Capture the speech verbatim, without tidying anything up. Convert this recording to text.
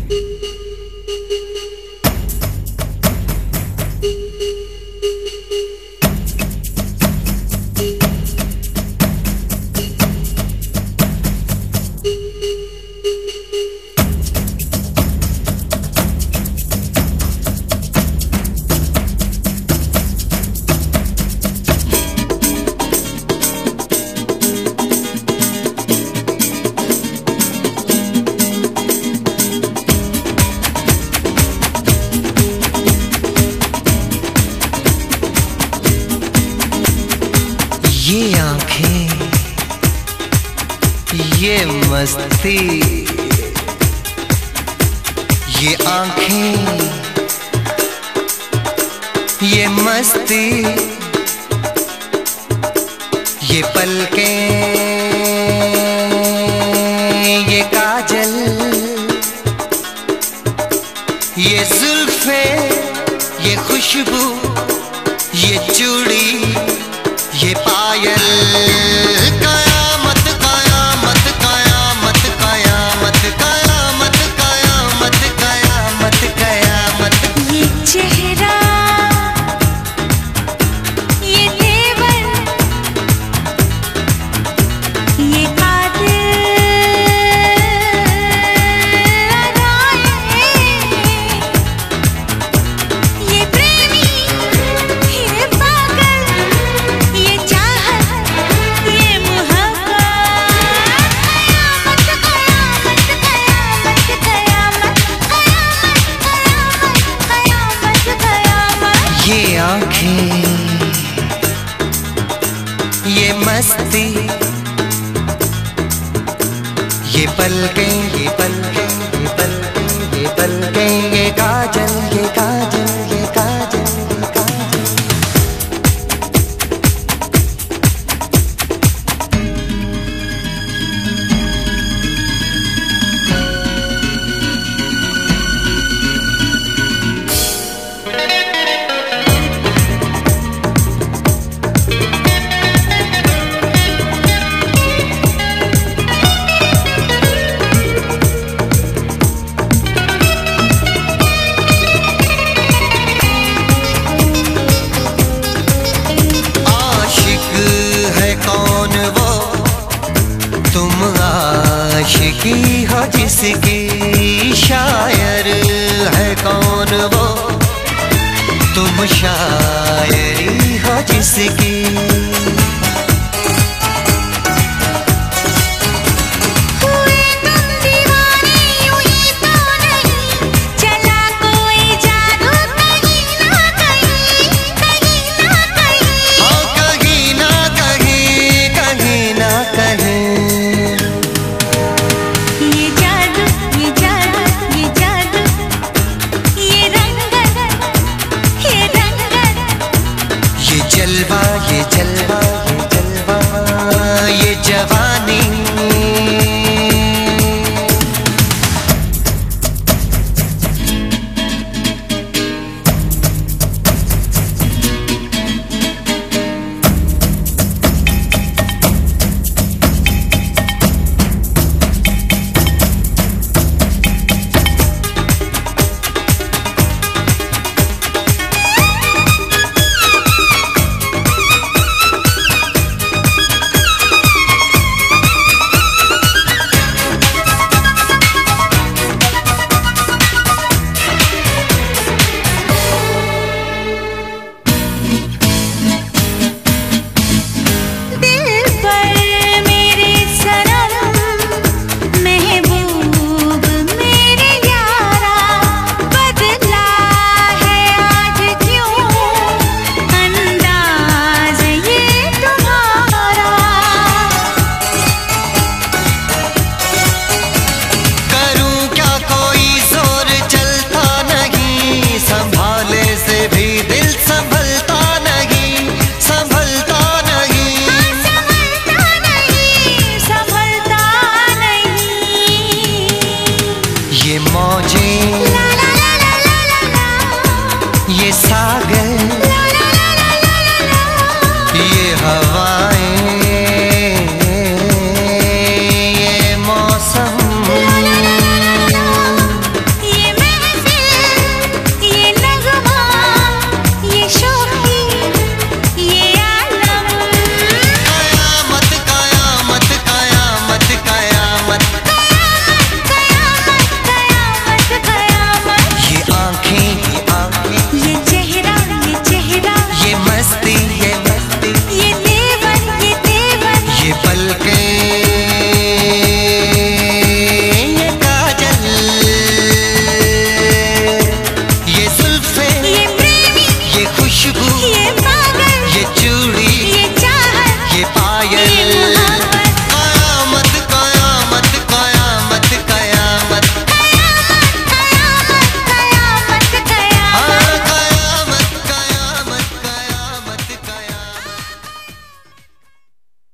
ये आंखें, ये मस्ती, ये आंखें, ये मस्ती, ये पलकें, ये काजल, ये जुल्फे, ये खुशबू, ये चूड़ी, ये पायल, कयामत कयामत कयामत कयामत कयामत कयामत कयामत कयामत। ये चेहरा, ये तेवर, ये कातिल अदाएं, ये प्रेमी, ये पागल, ये चाहत, ये मोहब्बत, कयामत कयामत कयामत कयामत कयामत कयामत कयामत। ये आंखें, ये मस्ती, ये पलकें, ये पलकें, ये पलकें, ये पलकें, ये काजल, ये काजल, ये काजल, ये काजल। तुम आशिकी हो जिसकी, शायर है कौन वो, तुम शायरी हो जिसकी।